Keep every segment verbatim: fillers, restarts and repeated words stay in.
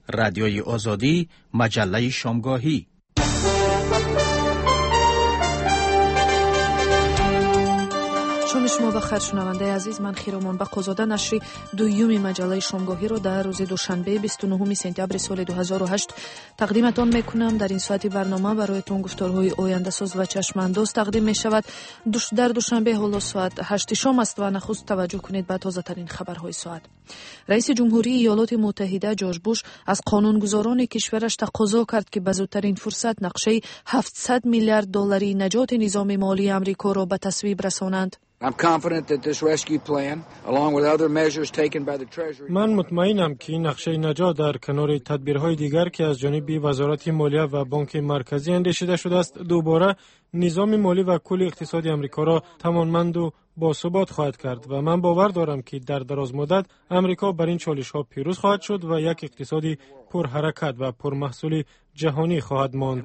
رادیوی آزادی، مجله شامگاهی. شام شما بخیر شنونده عزیز، من خیرمان بقازاده نشری دویوم مجله شامگاهی را در روز دوشنبه بیست و نهم سپتامبر سال دو هزار و هشت تقدیمتان میکنم. در این ساعت برنامه برایتان گفتارهای آینده ساز و چشم انداز تقدیم می شود. در دوشنبه حالا ساعت هشت شام است و نخست توجه کنید به تازه ترین خبرهای ساعت. رئیس جمهوری ایالات متحده جورج بوش از قانونگذاران کشورش تقاضا کرد که به زودترین فرصت نقشه هفتصد میلیارد دلاری نجات نظام مالی آمریکا را به تصویب رسانند. من مطمئنم که این نقشه نجات در کنار تدبیرهای دیگر که از جانب وزارت مالیه و بانک مرکزی اندیشیده شده است، دوباره نظام مالی و کل اقتصادی آمریکا را توانمند و باثبات خواهد کرد و من باور دارم که در دراز مدت آمریکا بر این چالش‌ها پیروز خواهد شد و یک اقتصادی پرحرکت و پرمحصول جهانی خواهد ماند.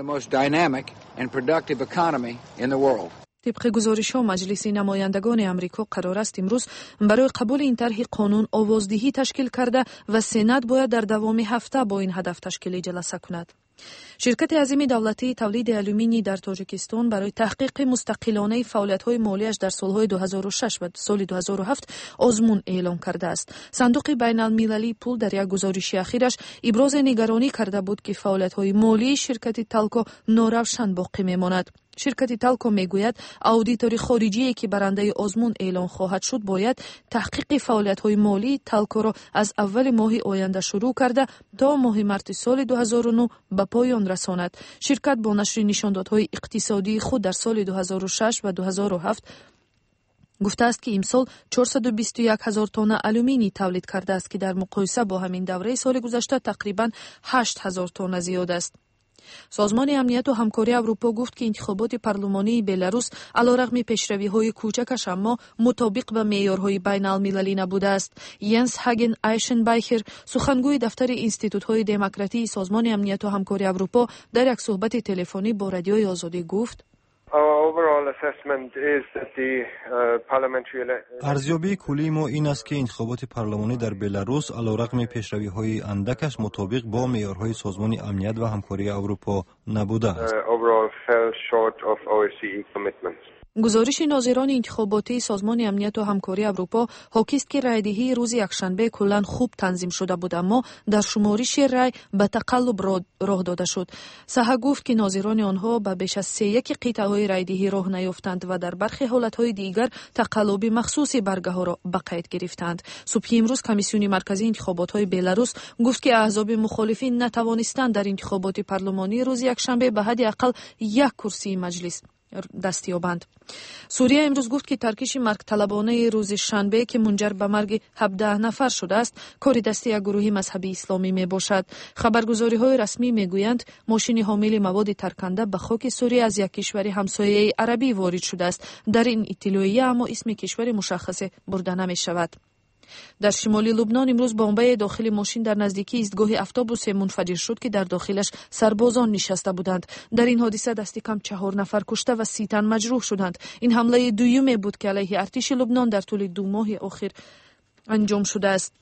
طبق گزارش‌ها مجلس نمایندگان آمریکا قرار است امروز برای قبول این طرح قانون آوازدهی تشکیل کرده و سنا باید در دوام هفته با این هدف تشکیل جلسه کند. شرکت عظیم دولتی تولید آلومینی در تاجیکستان برای تحقیق مستقلانه فعالیت‌های مالیش در سال‌های دو هزار و شش و سال دو هزار و هفت آزمون اعلام کرده است. صندوق بین‌المللی پول در یک گزارش اخیرش ابراز نگرانی کرده بود که فعالیت‌های مالی شرکت تالکو ناروشن باقی می‌ماند. شرکت تالکو میگوید اودیتوری خارجی که برنده آزمون اعلان خواهد شد باید تحقیق فعالیت‌های مالی تالکو را از اول ماه آینده شروع کرده تا ماه مارس سال دو هزار و نه به پایان رساند. شرکت با نشر نشاندادهای اقتصادی خود در سال دو هزار و شش و دو هزار و هفت گفته است که امسال چهارصد و بیست و یک هزار تن آلومینی تولید کرده است که در مقایسه با همین دوره سال گذشته تقریباً هشت هزار تن زیاد است. سازمان امنیت و همکاری اروپا گفت که انتخابات پارلمانی بلاروس علیرغم پیشروی‌های کوچکش اما مطابق با معیارهای بین‌المللی نبوده است. ینس هاگن آیشنبایخر سخنگوی دفتر انستیتوت‌های دموکراتی سازمان امنیت و همکاری اروپا در یک صحبت تلفنی با رادیوی آزادی گفت: ارزیابی کلی ما این است که انتخابات پارلمانی در بلاروس علیرغم پیشروی‌های اندکش مطابق با معیارهای سازمان امنیت و همکاری اروپا نبوده است. گزارش ناظران انتخاباتی سازمان امنیت و همکاری اروپا حاکی است که رایدهی روز یکشنبه کلاً خوب تنظیم شده بود، اما در شمارش رای به تقلب راه داده شد. صحه گفت که ناظران آنها به بیش از سه یک قطعه رایدهی راه نیافتند و در برخی حالتهای دیگر تقلب مخصوص برگه ها را به قید گرفتند. صبح امروز کمیسیون مرکزی انتخابات‌های بلاروس گفت که احزاب مخالفین نتوانستند در انتخابات پارلمانی روز یکشنبه به حد اقل یک کرسی مجلس دست یابند. سوریه امروز گفت که ترکیش مرگ طلبانه روز شنبه که منجر به مرگ هفده نفر شده است کار دست یک گروه مذهبی اسلامی می باشد. خبرگزاری های رسمی می گویند ماشین حامل مواد ترکنده به خاک سوریه از یک کشور همسایه عربی وارد شده است. در این اطلاعیه اما اسم کشور مشخص برده نمی شود. در شمالی لبنان امروز بمب داخل ماشین در نزدیکی ایستگاه اتوبوس منفجر شد که در داخلش سربازان نشسته بودند. در این حادثه دست کم چهار نفر کشته و سی تن مجروح شدند. این حمله دویمی بود که علیه ارتش لبنان در طول دو ماه اخیر انجام شده است.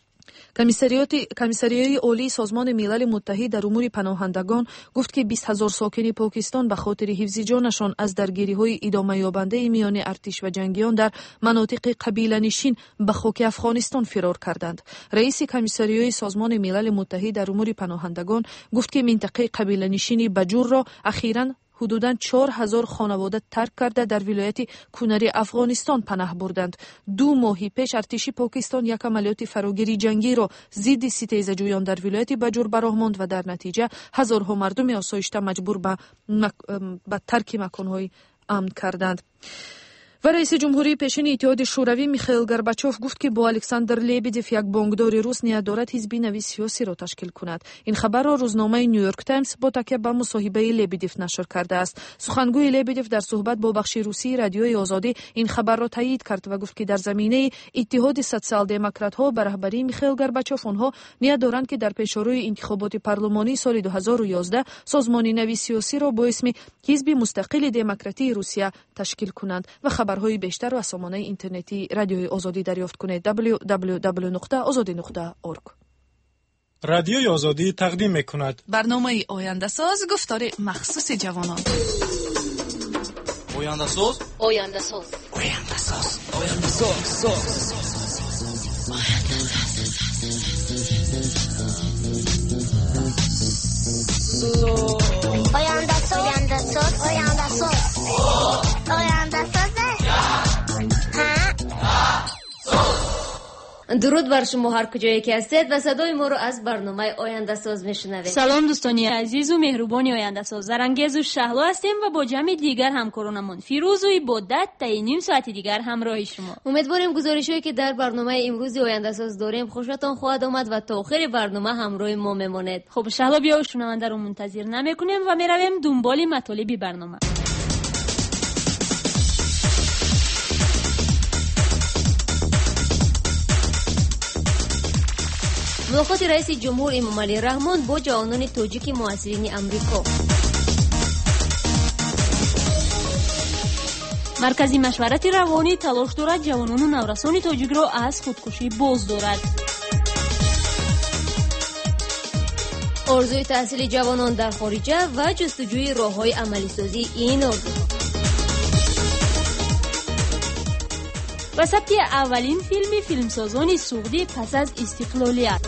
کمیسریای عالی سازمان ملل متحد در امور پناهندگان گفت که بیست هزار ساکن پاکستان به خاطر حفظ جانشان از درگیری‌های ادامه یابنده میان ارتش و جنگیان در مناطق قبیله نشین به خاک افغانستان فرار کردند. رئیس کمیسریای سازمان ملل متحد در امور پناهندگان گفت که منطقه قبیله نشین بجور را اخیراً حدوداً چهار هزار خانواده ترک کرده در ولایت کنری افغانستان پناه بردند. دو ماه پیش ارتش پاکستان یک عملیات فراگیری جنگی را ضد ستیزه جویان در ولایت بجور براه ماند و در نتیجه هزارها مردم آسایشته مجبور به, مک... به ترک مکانهای امن کردند. و رئیس جمهوری پیشین اتحاد شوروی میخائیل گورباچوف گفت که با الکساندر لبدیف یک بانکدار روس نیت دارد حزب نوی سیاسی را تشکیل کند. این خبر را روزنامه نیویورک تایمز با تکیه به مصاحبه لبدیف نشر کرده است. سخنگوی لبدیف در صحبت با بخش روسی رادیوی آزادی این خبر را تایید کرد و گفت که در زمینه اتحاد سوسیال دموکرات ها به رهبری میخائیل گورباچوف آنها نیت دارند که در پیشروی انتخابات پارلمانی سال دو هزار و یازده سازمان نوی سیاسی را با اسم حزب مستقل دموکراتی روسیه تشکیل کنند. و خبرهای بیشتر و سامانه اینترنتی رادیوی آزادی دریافت کنید دبلیو دبلیو دبلیو نقطه آزادی نقطه اورگ. رادیوی آزادی تقدیم می‌کند. برنامه آینده ساز گفتار مخصوص جوانان. آینده ساز آینده ساز آینده ساز آینده ساز آینده ساز آینده ساز آینده ساز آینده ساز درود بر شما هر کجایی که هستید و صدای ما رو از برنامه آینده ساز میشنوید. سلام دوستانی عزیز و مهربانی آینده ساز، زرنگیز و شهلا هستیم و با جمع دیگر همکارانمون فیروز و عبادت تا نیم ساعت دیگر همراه شما. امیدواریم گزارشایی که در برنامه امروز آینده ساز داریم خوشتون خواهد آمد و تا آخر برنامه همراه ما میمونید. خب شهلا بیا و شنونده رو منتظر نمیکنیم و میرویم دنبال مطالب برنامه. ملاقات رئیس جمهور امام علی رحمان با جوانان تاجیک محصلین امریکا. مرکزی مشورت روانی تلاش دارد جوانان و نورسان تاجیک را از خودکشی باز دارد. آرزوی تحصیل جوانان در خارجه و جستجوی راه‌های عملی سازی این آرزوها. و ثبت اولین فیلم فیلمسازان سعودی پس از استقلالیت.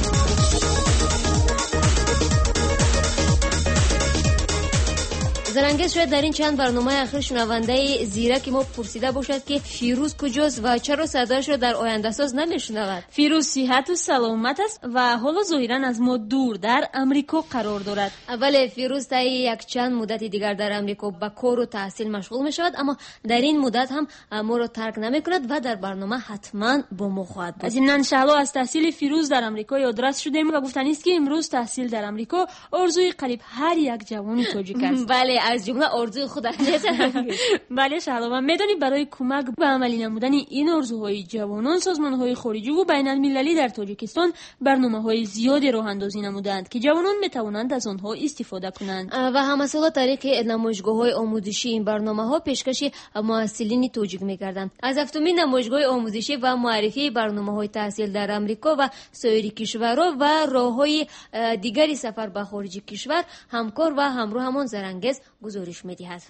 زرنگیز شاید در این چند برنامه اخیر شنونده زیرک ما پرسیده باشد که فیروز کجاست و چرا صدایش را در آینده ساز نمیشنود. فیروز صحت و سلامت است و حالا ظاهرا از ما دور در امریکا قرار دارد. بله، فیروز تا یک چند مدت دیگر در امریکا به کار و تحصیل مشغول می شود، اما در این مدت هم ما را ترک نمی کند و در برنامه حتما با ما خواهد بود. از این انشالله از تحصیل فیروز در امریکا یادرس شدیم و گفتنی است که امروز تحصیل در امریکا آرزوی قریب هر یک جوان تاجیک است. بله، از جمله آرزوی خودت. بله شهلا، و میدانی برای کمک به عملی نمودن این آرزوهای جوانان سازمان‌های خارجی و بین المللی در تاجیکستان برنامه‌های زیادی راه اندازی نمودند که جوانان میتوانند از آنها استفاده کنند و همسال طریق نمایشگاه‌های آموزشی این برنامه‌ها پیشکش محصلین تاجیک می‌کردند. از هفتمین نمایشگاه آموزشی و معرفی برنامه‌های تحصیل در آمریکا و سایر کشورها و راه‌های دیگری سفر به خارج کشور همکار و همراه همان زرنگیز گزارش می‌دهد.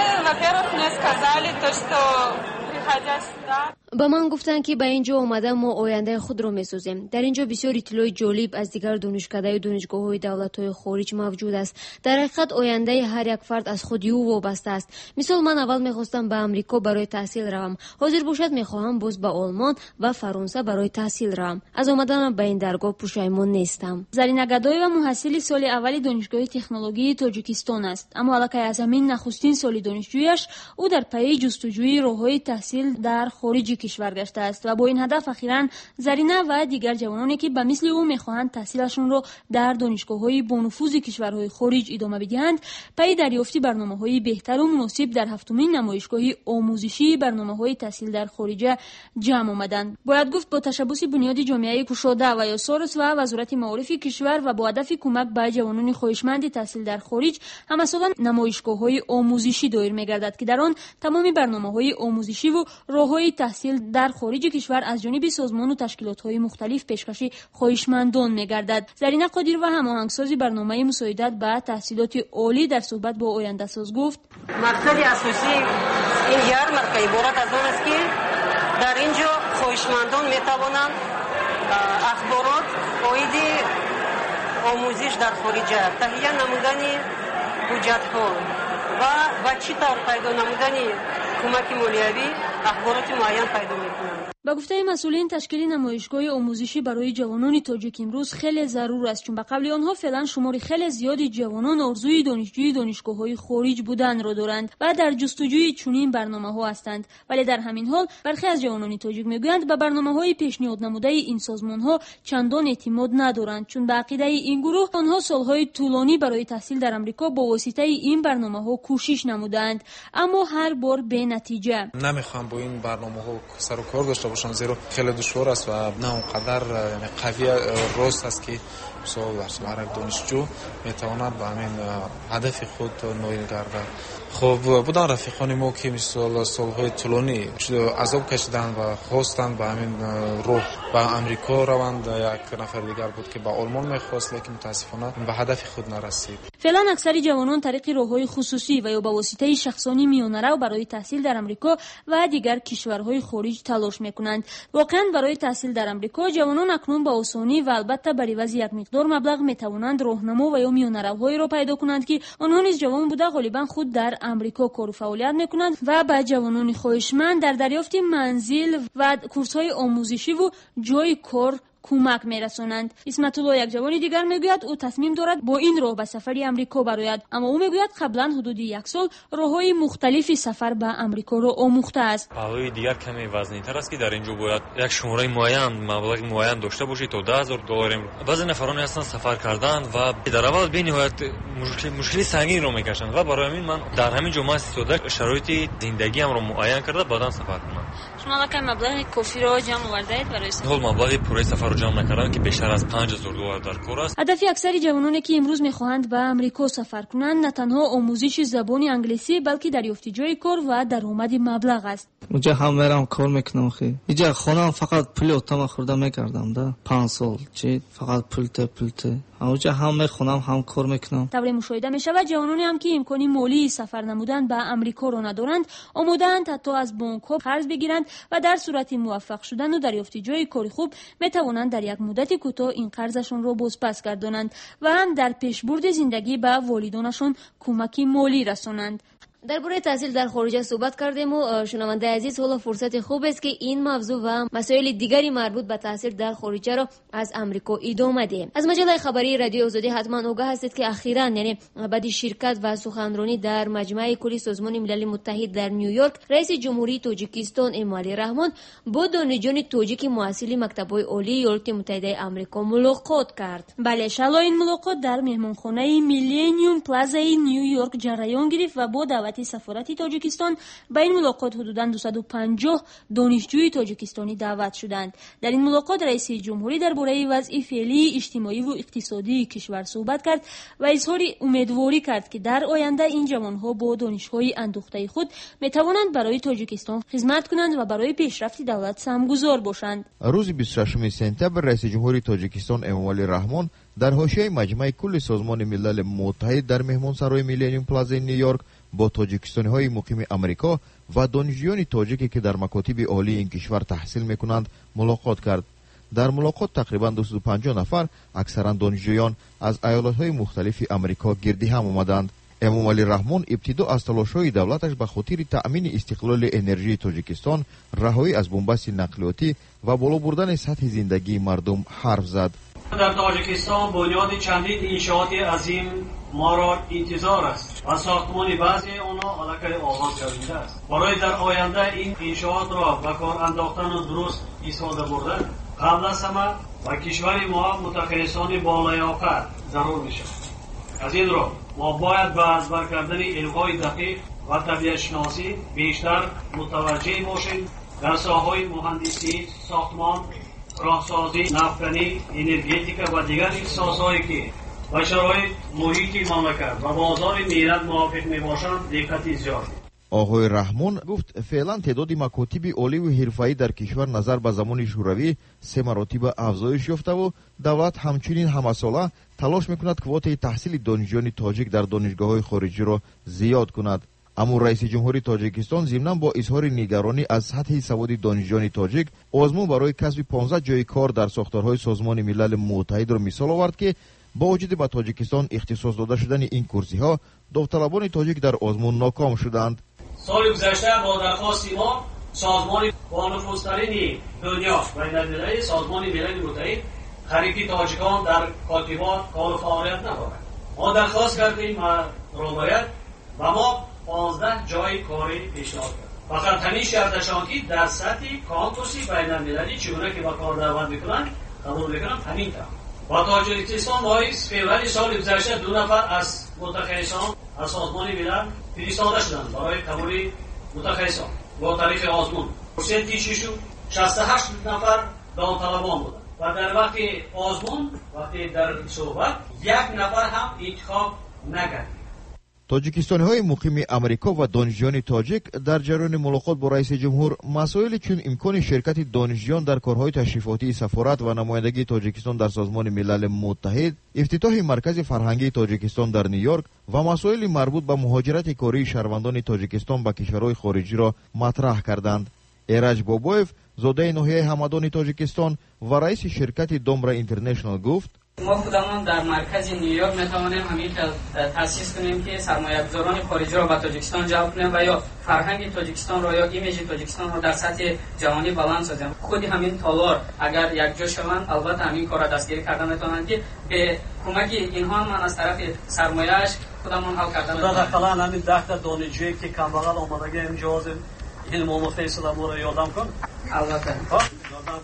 با من گفتن که به اینجا اومده ما آینده خود رو می‌سازیم. در اینجا بسیار اطلاع جالب از دیگر دانشکده و دانشگاه‌های دولت‌های خارج موجود است. در حقیقت آینده هر یک فرد از خودی او وابسته است. مثال من اول می‌خواستم به آمریکا برای تحصیل روم. حاضر باشد می‌خواهم باز به آلمان و فرانسه برای تحصیل روم. از آمدنم به این درگاه پشیمان نیستم. زرینه گدای و محصل سال اول دانشگاه تکنولوژی تاجیکستان است، اما علاوه از همین نخستین سال دانشجویش او در پی جستجوی راه‌های تحصیل در خارج کشور گشته است و با این هدف اخیراً زرینه و دیگر جوانانی که به مثل او می‌خواهند تحصیلشون را در دانشگاه‌های با نفوذ کشورهای خارج ادامه بدهند، پی دریافت برنامه‌های بهتر و مناسب در هفتمین نمایشگاه آموزشی برنامه‌های تحصیل در خارج جمع آمدند. باید گفت با تشبث بنیاد جامعه گشاده و یا سارس و وزارت معارف کشور و با هدف کمک به جوانان خواهشمند تحصیل در خارج همسالان نمایشگاه‌های آموزشی دایر می‌گردد که در آن تمام برنامه‌های آموزشی و راه‌های تحصیل در خارج کشور از جانب سازمان و تشکیلات‌های مختلف پیشکش خواهشمندان می‌گردد. زرینه قادر و هماهنگساز برنامه مساعدت به تحصیلات عالی در صحبت با آینده ساز گفت: مقصد اساسی این یارمارک عبارت از آن است که در اینجا خواهشمندان می‌توانند اخبارات عاید آموزش در خارج تهیه نمودن حجت‌ها و به چی طور پیدا نمودن کمک مالیوی اخبارات معین پیدا می‌کنند. با گفته مسئولین تشکیل نمایشگاه آموزشی برای جوانان تاجیک امروز خیلی ضرور است، چون به قبل آنها فعلا شماری خیلی زیادی جوانان آرزوی دانشجوی دانشگاه‌های خارج بودن را دارند و در جستجوی چنین برنامه‌ها هستند، ولی در همین حال برخی از جوانان تاجیک میگویند به برنامه‌های پیشنهاد نموده این سازمان‌ها چندان اعتماد ندارند، چون به عقیده این گروه آنها سال‌های طولانی برای تحصیل در آمریکا با واسطه این برنامه‌ها کوشش نمودند، اما هر بار به نتیجه. نمیخوام با این برنامه‌ها سر و کار داشته باشن، زیرا خیلی دشوار است و نه اونقدر یعنی قوی راست است که مثلا هر دانشجو میتواند به همین هدف خود نایل گردد. خب بودن رفیقان ما که مثلا سالهای طولانی عذاب کشیدن و خواستن به همین راه به امریکا روند. یک نفر دیگر بود که به آلمان میخواست لیکن متاسفانه به هدف خود نرسید. فعلا اکثر جوانان طریق راههای خصوصی و یا به واسطه شخصانی میانه برای تحصیل در امریکا و دیگر کشورهای خارج تلاش میکنند. واقعا برای تحصیل در امریکا جوانان اکنون با آسانی و البته بر عوض یک مقدار مبلغ میتوانند راهنما و یا میانه‌روهایی را پیدا کنند که آنها نیز جوان بوده غالبا خود در امریکا کار و فعالیت میکنند و به جوانان خواهشمند در دریافت منزل و کورس‌های آموزشی و جای کار کمک میرسانند. اسمت الله یک جوان دیگر میگوید او تصمیم دارد با این راه به سفر امریکا براید، اما او میگوید قبلا حدود یک سال راههای مختلفی سفر به امریکا را آموخته است. راههای دیگر کمی وزنی‌تر است که در اینجا باید یک شماره معین مبلغ معین داشته باشید تا ده هزار دلار. بعضی نفرانی هستند سفر کردن و در اول به نهایت مشکل مشکلی سنگین را میکشند و برای همین من در همین جمعه استفاده شرایط زندگیم را معین کرده بعداً سفر کنم. شما که مبلغ کافی را جمع آورده اید برای سفر؟ حال مبلغ پوره سفر جمع نکردم که بیشتر از پنج هزار دلار در کار است. هدف اکثر جوانانی که امروز میخواهند به امریکا سفر کنند نه تنها آموزش زبان انگلیسی بلکه دریافت جای کار و درآمد مبلغ است. اونجا هم میرم کار میکنم خیلی. اینجا خونم فقط پول اتاق خورده میکردم ده پنج سال چی فقط پول ته پول ته. اونجا هم میخونم هم کار میکنم. طبعا مشاهده میشود جوانانی هم که امکانی مالی سفر نمودن به امریکا را ندارند آماده‌اند حتی از بانک ها قرض بگیرند و در صورت موفق شدن و دریافت جای کار خوب میتوانند در یک مدت کوتاه این قرضشون را بازپس گردانند و هم در پیشبرد زندگی به والدانشون کمکی مالی رسانند. درباره تحصیل در خارج صحبت کردیم و شنونده عزیز حالا فرصت خوب است که این موضوع و مسائل دیگری مربوط به تحصیل در خارج را از امریکا ادامه دهیم. از مجله خبری رادیو آزادی حتما آگاه هستید که اخیراً یعنی بعد شرکت و سخنرانی در مجمع کلی سازمان ملل متحد در نیویورک رئیس جمهوری تاجیکستان اموالی رحمان با دانشجویان تاجیک محصل مکتب‌های عالی ایالات متحده آمریکا ملاقات کرد. بله شلا این ملاقات در مهمانخانه میلینیوم پلازای نیویورک جریان گرفت و با دعوت سفارت تاجیکستان به این ملاقات حدوداً دویست و پنجاه دانشجوی تاجیکستانی دعوت شدند. در این ملاقات رئیس جمهوری درباره وضع فعلی اجتماعی و اقتصادی کشور صحبت کرد و اظهار امیدواری کرد که در آینده این جوانها با دانش‌های اندوخته خود می‌توانند برای تاجیکستان خدمت کنند و برای پیشرفت دولت سهمگذار باشند. روز بیست و ششم سپتامبر رئیس جمهوری تاجیکستان اموالی رحمان در حاشیه مجمع کل سازمان ملل متحد در مهمانسرای میلینیوم پلازای نیویورک با تاجیکستانی‌های مقیم امریکا و دانشجویان تاجیکی که در مکاتب عالی این کشور تحصیل می‌کنند ملاقات کرد. در ملاقات تقریباً دویست و پنجاه نفر اکثراً دانشجویان از ایالت‌های مختلف امریکا گردی هم آمدند. اموالی رحمان ابتدا از تلاش‌های دولتش به خاطر تأمین استقلال انرژی تاجیکستان، رهایی از بنبست نقلیاتی و بالا بردن سطح زندگی مردم حرف زد. در تاجیکستان بنیاد چندین انشاءات عظیم ما را انتظار است و ساختمان بعضی آنها علاقه آغاز شده است. برای در آینده این انشاءات را به کار انداختن و درست استفاده بردن قبل از همه و کشور ما متخصصان بالیاقت ضرور میشود. از این را ما باید به ازبر کردن علم‌های دقیق و طبیعت شناسی بیشتر متوجه باشیم. در ساحه‌های مهندسی، ساختمان، راهسازی، نفتنی، انرژتیک و دیگر اختصاص‌هایی که با شرایط محیطی مملکت و بازار ملت موافق میباشند دقت زیاد. آقای رحمان گفت فعلا تعداد مکاتب عالی و حرفه‌ای در کشور نظر به زمان شوروی سه مراتب افزایش یافته و دولت همچنین همساله تلاش میکند کوته تحصیل دانشجویان تاجیک در دانشگاه‌های خارجی را زیاد کند. اما رئیس جمهوری تاجیکستان ضمناً با اظهار نگرانی از سطح سواد دانشجویان تاجیک آزمون برای کسب پانزده جای کار در ساختارهای سازمان ملل متحد را مثال آورد که با وجود به تاجیکستان اختصاص داده شدن این کرسی‌ها داوطلبان تاجیک در آزمون ناکام شدند. سال گذشته با درخواست ما سازمان با نفوذترین دنیا و بین‌المللی سازمان ملل متحد خریدی تاجیکان در کاتبات کار و فعالیت ندارد. ما درخواست کردیم و باید و ما پانزده جای کاری پیشنهاد کرد. فقط همین شرطشان که در سطح کامپوسی بین‌المللی چگونه که با کار دعوت میکنن قبول میکنن همین طور. و تاجیکستان باعث فوریه سال گذشته دو نفر از متخصصان از سازمان ملل فرستاده شدند برای قبول متخصصان. با طریق آزمون پرسنتی چی شد؟ شصت و هشت نفر داوطلبان بودن و در وقت آزمون وقتی در صحبت یک نفر هم انتخاب نکرد. توجیکستانی‌های مقیم امریکا و دانشجویان تاجیک در جریان ملاقات با رئیس جمهور مسائلی چون امکان شرکت دانشجویان در کارهای تشریفاتی سفارت و نمایندگی تاجیکستان در سازمان ملل متحد، افتتاح مرکز فرهنگی تاجیکستان در نیویورک و مسائل مربوط به مهاجرت کاری شهروندان تاجیکستان به کشورهای خارجی را مطرح کردند. ایرج بابویف، زاده ناحیه همدان تاجیکستان و رئیس شرکت دامرا اینترنشنال گفت: ما خودمون در مرکز نیویورک میتوانیم همین تاسیس کنیم که سرمایه‌گذاران خارجی را به تاجیکستان جلب کنیم و یا فرهنگ تاجیکستان را یا ایمیج تاجیکستان را در سطح جهانی بلند سازیم. خود همین تالار اگر یک جا شوند البته همین کار را دستگیری کردن میتونند که به کمک اینها من از طرف سرمایه‌اش خودمون حل کردن. در کلان همین ده تا دانشجویی که کاملا آمادگی امتیاز این موضوع فیصله رو یادم کن. البته یادم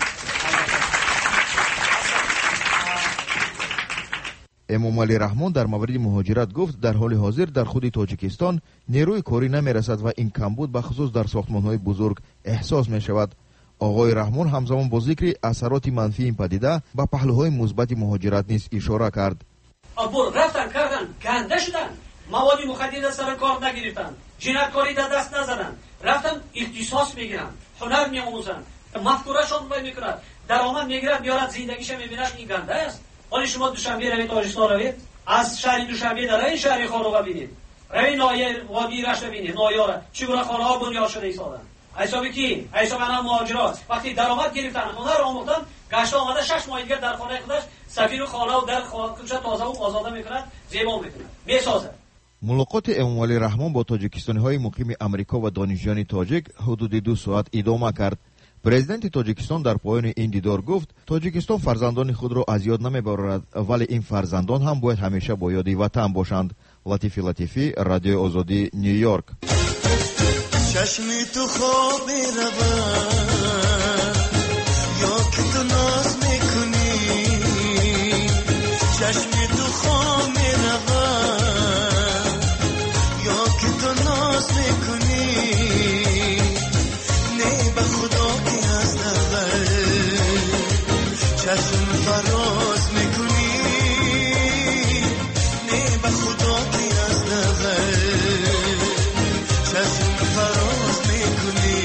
امامعلی رحمان در مورد مهاجرت گفت در حال حاضر در خود تاجیکستان نیروی کاری نمیرسد و این کمبود به خصوص در ساختمان‌های بزرگ احساس می شود. آقای رحمان همزمان با ذکر اثرات منفی این پدیده به پهلوهای مثبت مهاجرت نیز اشاره کرد. ابر رفتن کردن گنده شدن، مواد مخدر سر کار نگرفتن، جنایتکاری در دست نزدن، رفتن اختصاص میگیرن، هنر میآموزن، مفکورهشون رو میکنن، درآمد میگیرن، میارن زندگیش میبینن. این گنده است. ولی شما دوشنبه روید تاجیکستان روید، از شهر دوشنبه در این شهر خاروغا ببینید، روید نایه وادی رشت ببینید، نایاره چگونه خانه ها بنیاد شده ایستادن. حسابی کی؟ حساب انا مهاجرات وقتی درآمد گرفتن، هنر آموختن، گشت آمده شش ماه دیگه در خانه خودش سفیر خانه و در خودش تازه و آزاده میکنند، زیبا میکنند، میسازند. ملاقات امامعلی رحمان با تاجیکستانی‌های مقیم امریکا و دانشجویان تاجیک حدود دو ساعت ادامه کرد. پرزیدنت تاجیکستان در پایان این دیدار گفت تاجیکستان فرزندان خود را از یاد نمیبرد، ولی این فرزندان هم باید همیشه با یاد وطن باشند. لطیفی لطیفی، رادیو آزادی، نیویورک. چشمی تو خواب روان یا که تو ناز میکنی، چشمی تو خواب روان یا که تو ناز میکنی، نه به خدا که از نظر چشم فراز میکنی، نه به خدا که از نظر چشم فراز میکنی.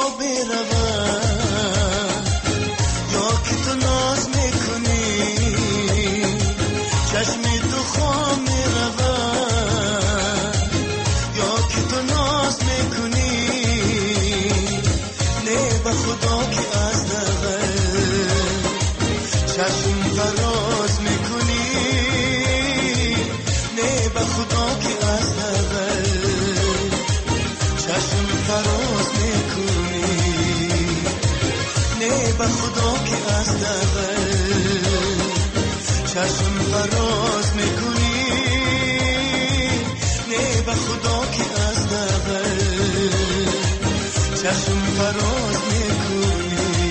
خواب میرود یا که تو ناز میکنی چشم تو خواب میرود یا که تو ناز میکنی نه به خدا که از دغل چشم فراز میکنی نه به خدا که از دغل چشم فراز میکنی نه به خدا که از دغل چشم فراز میکنی نه به خدا که از دغل چشم فراز میکنی.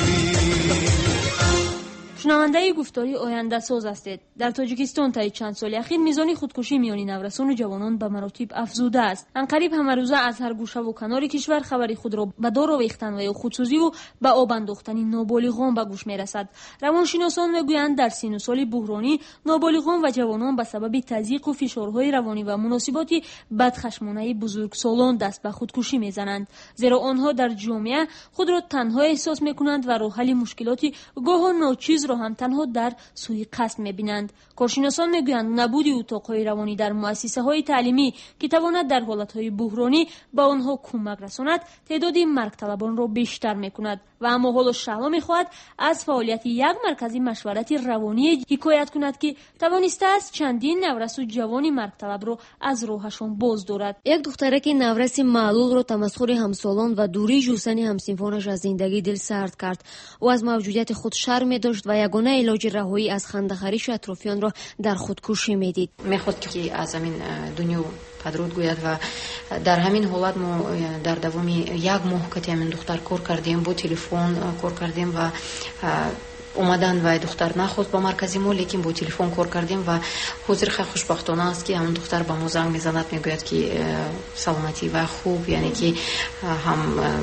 شنونده گفتاری آینده ساز هستید. در تاجیکستان طی چند سال اخیر میزان خودکشی میان نورسان و جوانان به مراتب افزوده است. انقریب همه روزه از هر گوشه و کنار کشور خبری خود را به دار آویختن و یا خودسوزی و به آب انداختن نابالغان به گوش میرسد. روانشناسان میگویند در سن و سال بحرانی نابالغان و جوانان به سبب تضییق و فشارهای روانی و مناسبات بدخشمانه بزرگسالان دست به خودکشی میزنند، زیرا آنها در جامعه خود را تنها احساس میکنند و راه حل مشکلات گاه ناچیز را هم تنها در سوی قصد می‌بینند. کارشناسان می‌گویند نبود اتاق‌های روانی در مؤسسه‌های تعلیمی که تواند در حالت‌های بحرانی به آنها کمک رساند، تعداد مرگ طلبان را بیشتر می‌کند و اما حالا شهلا می‌خواهد از فعالیت یک مرکز مشورت روانی حکایت کند که توانسته است چندین نورس و جوان مرگ طلب را از راهشان باز دارد. یک دخترک نورس معلول را تمسخر همسالان و دوری جوسن همسنفانش از زندگی دل سرد کرد. او از موجودیت خود شرم داشت و یگانه علاج رهایی از خنده‌خریش اطرافیان را در خودکشی میدید. میخواد که از همین دنیا پدرود گوید و در همین حالت ما در دوام یک ماه که همین دختر کار کردیم، با تلفن کار کردیم و اومدن و دختر نخواست با مرکزی ما، لیکن با تلفن کار کردیم و حضور خیلی خوشبختانه است که همون دختر با ما زنگ میزند میگوید که سلامتی و خوب، یعنی که هم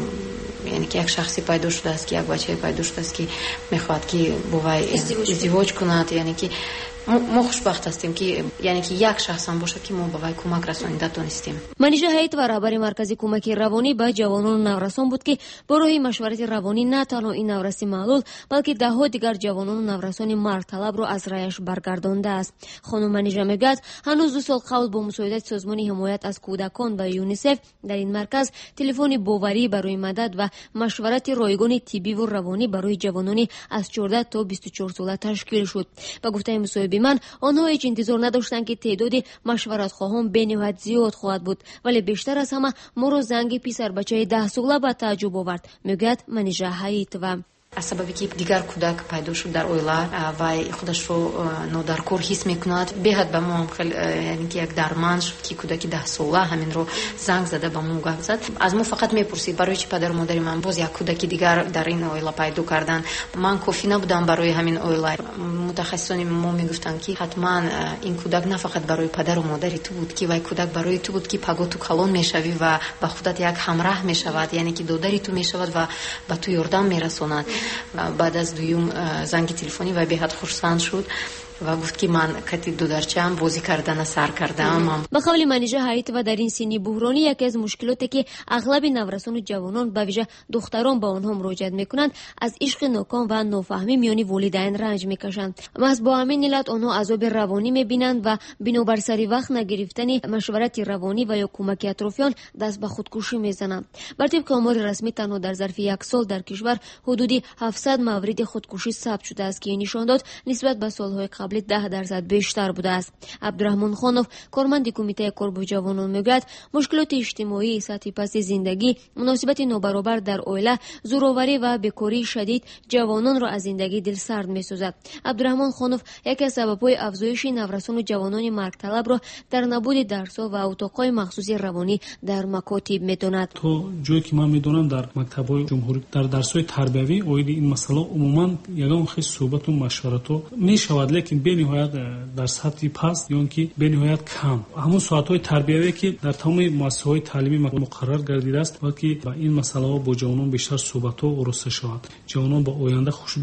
یعنی که یک شخصی پیدا شده است که یک بچه پیدا شده است که میخواد که با وی ازدواج کند. یعنی که ما خوشبخت هستیم که یعنی که یک شخص هم باشه که ما با وی کمک رسانیده تونستیم. منیژه حیات و رهبر مرکز کمک روانی به جوانان و نورسان بود که با راه مشورت روانی نه تنها این نورس معلول بلکه ده ها دیگر جوانان و نورسان مرگ طلب را از رایش برگردانده است. خانم منیژه میگوید هنوز دو سال قبل با مساعدت سازمان حمایت از کودکان و یونیسف در این مرکز تلفن باوری برای مدد و مشورت رایگان طبی و روانی برای جوانان از چهارده تا بیست و چهار ساله تشکیل شد. با گفته مصاحبه من آنها هیچ انتظار نداشتند که تعداد مشورت خواهان به‌نهایت زیاد خواهد بود، ولی بیشتر از همه ما را زنگ پسر بچه ده ساله به تعجب آورد. میگوید منیژه حیات و از سببی که دیگر کودک پیدا شد در اویلا و خودش رو نادرکور حس میکند، بهت به ما خیلی یعنی که یک درمان شد که کودکی ده ساله همین رو زنگ زده به ما گفت زد. از ما فقط میپرسید برای چی پدر و مادر من باز یک کودکی دیگر در این اویلا پیدا کردن. من کافی نبودم برای همین اویلا. متخصصان ما میگفتن که حتما این کودک نه فقط برای پدر و مادر تو بود که وای کودک برای تو بود که پگاه تو کلان میشوی و به خودت یک همراه میشود، یعنی که دادری تو میشود و به تو یاردم میرساند. بعد از دویم زنگ تلفنی و بهت خوشحال شد و گفت که من کتی دو درچه‌ام بازی کردن سر کردم. به قول منیژه حیات و در این سنی بحرانی یکی از مشکلاتی که اغلب نورسان و جوانان به ویژه دختران با آنها مراجعت میکنند از عشق ناکام و نافهمی میان والدین رنج میکشند. محض با همین علت آنها عذاب روانی میبینند و بنابر سری وقت نگرفتن مشورت روانی و یا کمک اطرافیان دست به خودکشی میزنند. بر طبق آمار رسمی تنها در ظرف یک سال در کشور حدود هفتصد مورد خودکشی ثبت شده است که نشان داد نسبت به سالهای قبل ده درصد بیشتر بوده است. عبدالرحمن خانوف کارمند کمیته کار با جوانان میگوید مشکلات اجتماعی، سطح پست زندگی، مناسبت نابرابر در عائله، زورآوری و بیکاری شدید جوانان را از زندگی دل سرد میسازد. عبدالرحمن خانوف یکی از سبب‌های افزایش نورسان و جوانان مرگ طلب را در نبود درس‌ها و اتاق‌های مخصوص روانی در مکاتب می‌داند. تو جایی که من می‌دونم در مکتب‌های جمهوری در درس‌های تربیوی اوید این مسئله عموماً یگان خیلی صحبت و مشورت می‌شود، لیکن به نهایت در سطح پست یا اینکه به نهایت کم همون ساعت‌های تربیوی که در تمام مؤسسه‌های تعلیمی مقرر گردیده است، بلکه با این مسئله با جوانان بیشتر صحبت و ارسطو شود، جوانان با آینده خوشبین باشند.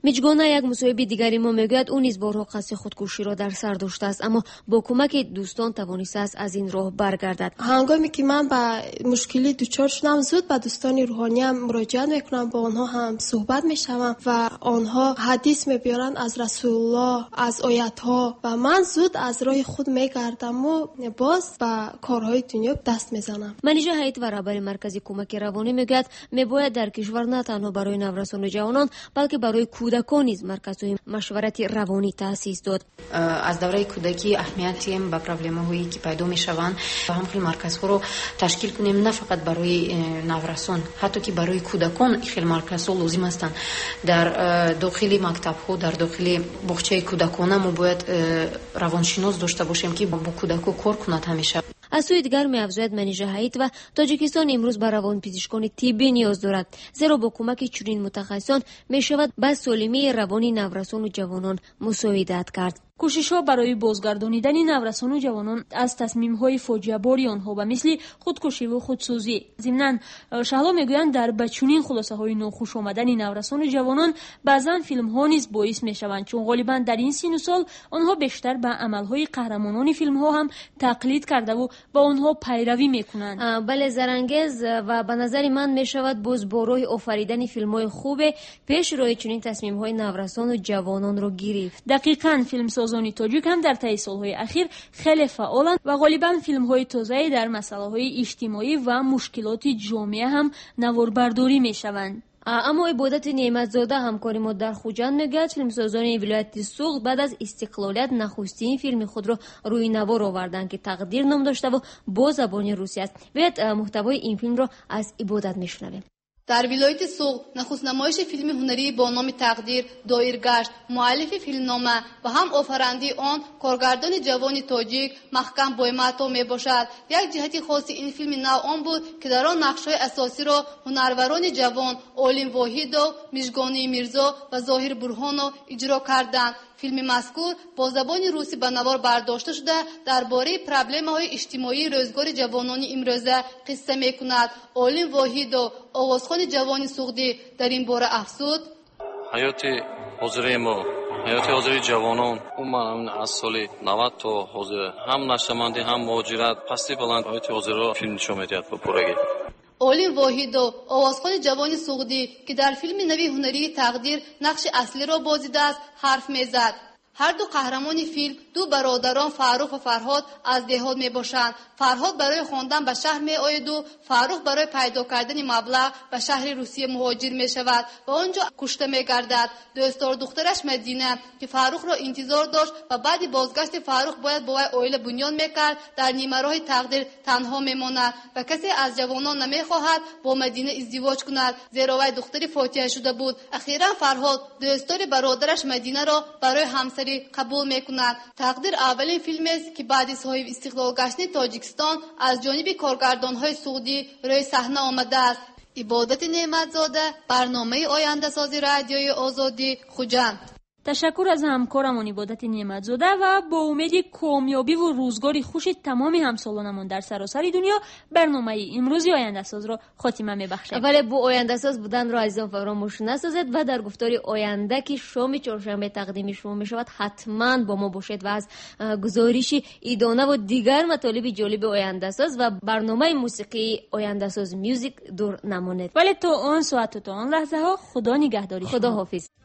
میجگونا یک مصاحبه دیگری ما میگوید او نیز بارها قصد خودکشی را در سر داشته است، اما با کمک دوستان توانسته است از این راه برگردد. هنگامی که من با مشکلی دچار شدم زود به دوستان روحانی هم مراجعه میکنم، با آنها هم صحبت میشوم و آنها حدیث میبیارن از رسول الله، از آیات ها و من زود از راه خود میگردم و باز به کارهای دنیا دست میزنم. منیژه هیئت و رهبر مرکز کمک روانی میگوید میباید در کشور نه تنها برای نورسان و جوانان بلکه برای کودکان نیز مرکزهای مشورت روانی تأسیس داد. از دوره کودکی اهمیتی با پرابلم‌هایی که پیدا میشوند و هم خیلی مرکزها رو تشکیل کنیم، نه فقط برای نورسان، حتی که برای کودکان خیلی مرکزها لازم هستند. در داخل مکتب‌ها، در داخل باغچه کودکانه ما باید روانشناس داشته باشیم که با کودک‌ها کار کند همیشه. از سوی دیگر می‌افزاید منیژه هیئت و تاجیکستان امروز به روانپزشکان طبی نیاز دارد، زیرا با کمک چنین متخصصان می‌شود به سالمی روانی نورسان و جوانان مساعدت کرد. کوشش‌ها برای بازگردانیدن نورسان و جوانان از تصمیم‌های فاجعه‌بار آنها و مثل خودکشی و خودسازی. ضمناً شهلا میگویند در بچونین خلاصه‌های ناخوش آمدن نورسان و جوانان بعضاً فیلم‌ها نیز باعث می‌شوند، چون غالباً در این سن و سال آنها بیشتر به عمل‌های قهرمانان فیلم‌ها هم تقلید کرده و با آنها پیروی می‌کنند. بله زرانگیز و به نظر من می‌شود باز با راه آفریدن فیلم‌های خوب پیش روی چنین تصمیم‌های نورسان و جوانان را گرفت. دقیقاً فیلم سازان تاجیک هم در طی سالهای اخیر خیلی فعالند و غالباً فیلم‌های تازه‌ای در مسائل اجتماعی و مشکلات جامعه هم نواربرداری می‌شوند. اما عبادت نعمتزاده همکار ما در خوجند میگوید فیلمسازان ولایت سوغد بعد از استقلالیت نخستین فیلم خود را روی نوار آوردند که تقدیر نام داشته و با زبان روسی است. باید محتوای این فیلم را از عبادت میشنویم. در ولایت سوغد نخست نمایش فیلم هنری با نام تقدیر دایر گشت. مؤلف فیلمنامه و هم آفریننده آن کارگردان جوان تاجیک محکم بایماتو می باشد. یک جهت خاص این فیلم نو آن بود که در آن نقش‌های اساسی را هنروران جوان اولین واحدو، میژگانی میرزا و ظاهر برهانو اجرا کردند. فیلم مذکور با زبان روسی به نوار برداشته شده درباره پرابلم‌های اجتماعی روزگار جوانان امروزه قصه می‌کند. اولین واحدو آوازخوان جوان سوغدی در این باره افزود: حیات حاضر ما، حیات حاضر جوانان عموما از سال نود تا حاضر هم نشتمندی هم مهاجرت پستی بلند حیات حاضر را فیلم نشان می‌دهد به پورگی. اولین واحدو آوازخوان جوان سوغدی که در فیلم نوی هنری تقدیر نقش اصلی را بازیده است حرف میزد. هر دو قهرمان فیلم دو برادران فرخ و فرهاد از دهات می باشند. فرهاد برای خواندن به شهر می آید و فرخ برای پیدا کردن مبلغ به شهر روسیه مهاجر می شود و آنجا کشته می گردد. دوستدار دخترش مدینه که فرخ را انتظار داشت و بعد بازگشت فرخ باید با وی عائله بنیان میکرد در نیمه راه تقدیر تنها میماند و کسی از جوانان نمیخواهد با مدینه ازدواج کند، زیرا وی دختری فاتحه شده بود. اخیرا فرهاد دوستدار برادرش مدینه را برای همسری قبول میکند. تقدیر اولین فیلم است که بعد از صاحب استقلال گشتن تاجیکستان از جانب کارگردان‌های سعودی روی صحنه آمده است. عبادت نعمتزاده، برنامه آینده سازی رادیوی آزادی، خوجند. تشکر از همکارمان عبادت نعمتزاده و با امید کامیابی و روزگاری خوش تمام همسالانمان در سراسر دنیا برنامه امروزی آینده ساز را خاتمه میبخشیم. ولی با آینده ساز بودن را عزیزان فراموش نسازید و در گفتار آینده که شام چهارشنبه تقدیم شما میشود حتما با ما باشید و از گزارش ایدانه و دیگر مطالب جالب آینده ساز و برنامه موسیقی آینده ساز میوزیک دور نمانید. ولی تا آن ساعت و تا آن لحظه ها خدا نگهداری. خدا حافظ.